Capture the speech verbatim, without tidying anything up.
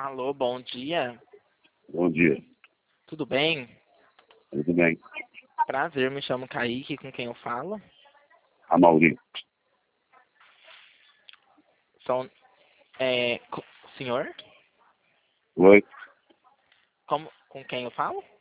Alô, bom dia. Bom dia. Tudo bem? Tudo bem. Prazer, me chamo Kaique, com quem eu falo? A Mauri. São, é, co- senhor? Oi. Como, com quem eu falo?